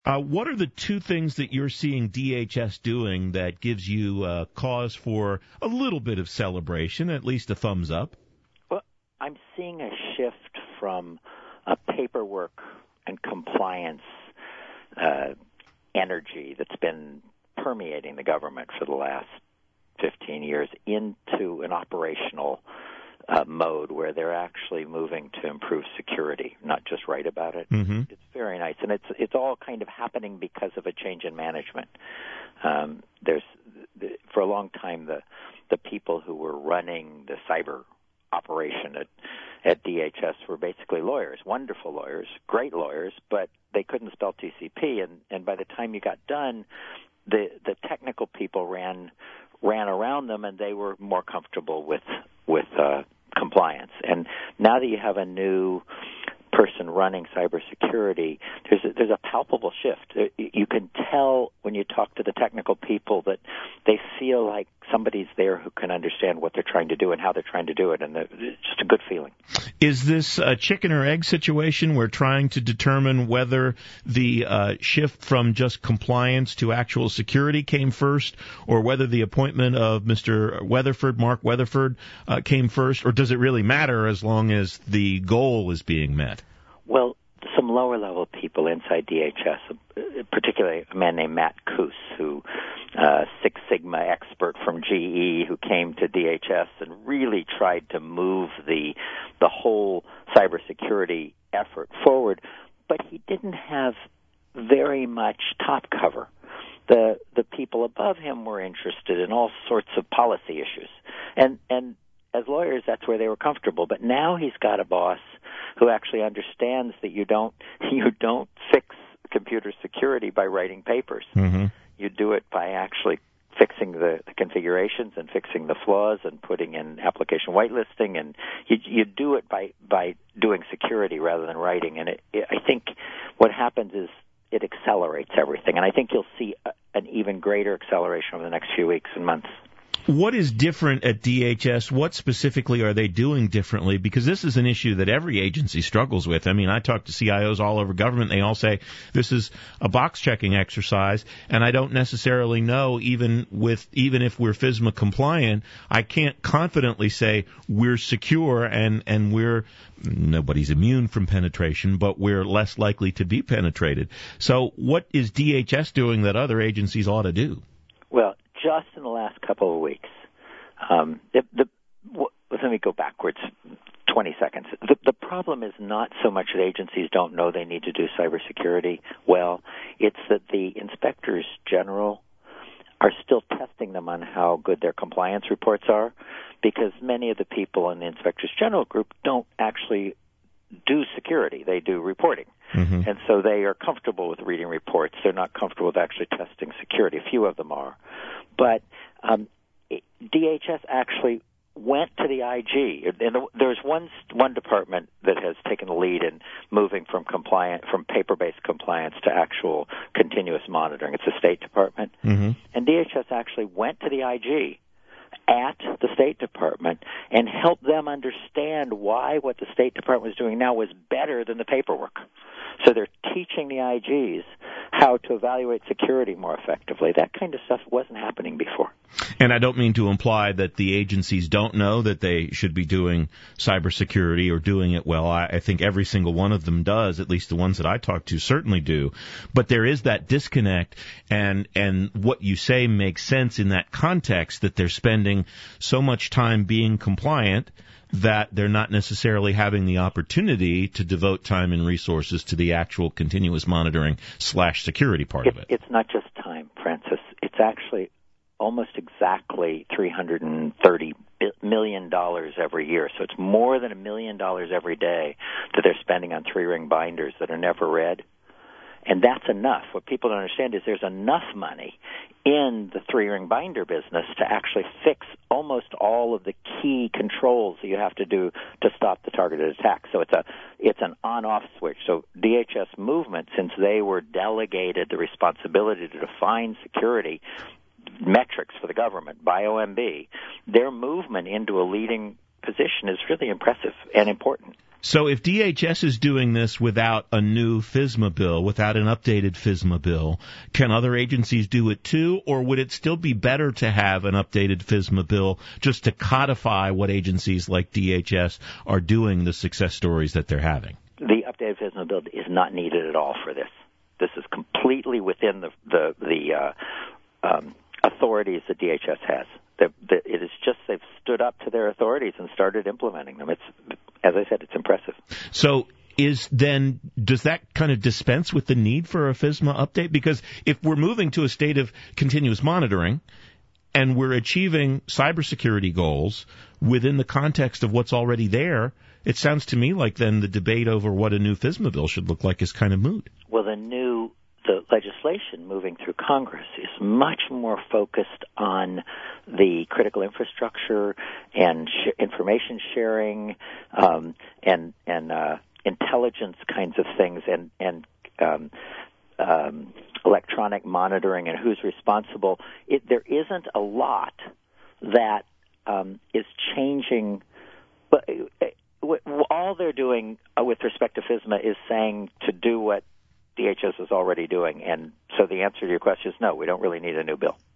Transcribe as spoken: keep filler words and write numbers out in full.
Uh, what are the two things that you're seeing D H S doing that gives you uh, cause for a little bit of celebration, at least a thumbs up? Well, I'm seeing a shift from a paperwork and compliance uh, energy that's been permeating the government for the last fifteen years into an operational Uh, mode where they're actually moving to improve security, not just write about it. Mm-hmm. It's very nice, and it's it's all kind of happening because of a change in management. Um, there's the, for a long time the the people who were running the cyber operation at at D H S were basically lawyers, wonderful lawyers, great lawyers, but they couldn't spell T C P, and and by the time you got done, the the technical people ran ran around them, and they were more comfortable with with uh, compliance. And now that you have a new person running cybersecurity, there's a, there's a palpable shift. You can tell when you talk to the technical people that they feel like somebody's there who can understand what they're trying to do and how they're trying to do it, and it's just a good feeling. Is this a chicken or egg situation? We're trying to determine whether the uh, shift from just compliance to actual security came first, or whether the appointment of Mister Weatherford, Mark Weatherford, uh, came first, or does it really matter as long as the goal is being met? Well, some lower-level people inside D H S, particularly a man named Matt Koos, who uh, Six Sigma expert from G E, who came to D H S and really tried to move the the whole cybersecurity effort forward, but he didn't have very much top cover. The the people above him were interested in all sorts of policy issues, and and as lawyers, that's where they were comfortable. But now he's got a boss who actually understands that you don't you don't fix computer security by writing papers. Mm-hmm. You do it by actually fixing the, the configurations and fixing the flaws and putting in application whitelisting, and you, you do it by by doing security rather than writing. And it, it, I think what happens is it accelerates everything, and I think you'll see a, an even greater acceleration over the next few weeks and months. What is different at D H S? What specifically are they doing differently? Because this is an issue that every agency struggles with. I mean, I talk to C I Os all over government. They all say this is a box-checking exercise, and I don't necessarily know, even with even if we're FISMA compliant, I can't confidently say we're secure and, and we're nobody's immune from penetration, but we're less likely to be penetrated. So what is D H S doing that other agencies ought to do? Well, just in the last couple of weeks, um, the, the, w- let me go backwards twenty seconds. The, the problem is not so much that agencies don't know they need to do cybersecurity well. It's that the inspectors general are still testing them on how good their compliance reports are, because many of the people in the inspectors general group don't actually do security. They do reporting. Mm-hmm. And so they are comfortable with reading reports. They're not comfortable with actually testing security. A few of them are. But um, D H S actually went to the I G. And there's one one department that has taken the lead in moving from compliant from paper-based compliance to actual continuous monitoring. It's the State Department. Mm-hmm. And D H S actually went to the I G at the State Department and helped them understand why what the State Department was doing now was better than the paperwork. So they're teaching the I Gs how to evaluate security more effectively. That kind of stuff wasn't happening before. And I don't mean to imply that the agencies don't know that they should be doing cybersecurity or doing it well. I, I think every single one of them does, at least the ones that I talk to certainly do. But there is that disconnect, and, and what you say makes sense in that context, that they're spending so much time being compliant that they're not necessarily having the opportunity to devote time and resources to the actual continuous monitoring slash security part it, of it. It's not just time, Francis. It's actually almost exactly three hundred thirty million dollars every year. So it's more than a million dollars every day that they're spending on three-ring binders that are never read. And that's enough. What people don't understand is there's enough money in the three-ring binder business to actually fix almost all of the key controls that you have to do to stop the targeted attack. So it's a it's an on-off switch. So D H S movement, since they were delegated the responsibility to define security metrics for the government by O M B, their movement into a leading position is really impressive and important. So if D H S is doing this without a new FISMA bill, without an updated FISMA bill, can other agencies do it too, or would it still be better to have an updated FISMA bill just to codify what agencies like D H S are doing, the success stories that they're having? The updated FISMA bill is not needed at all for this. This is completely within the the, the uh, um, authorities that D H S has. The, the, it is just they've stood up to their authorities and started implementing them. It's, as I said, it's impressive. So is then, does that kind of dispense with the need for a FISMA update? Because if we're moving to a state of continuous monitoring and we're achieving cybersecurity goals within the context of what's already there, it sounds to me like then the debate over what a new FISMA bill should look like is kind of moot. Well, the new the legislation moving through Congress is much more focused on the critical infrastructure and sh- information sharing um, and and uh, intelligence kinds of things and and um, um, electronic monitoring and who's responsible. It, there isn't a lot that um, is changing, but all they're doing with respect to FISMA is saying to do what D H S is already doing, and so the answer to your question is no, we don't really need a new bill.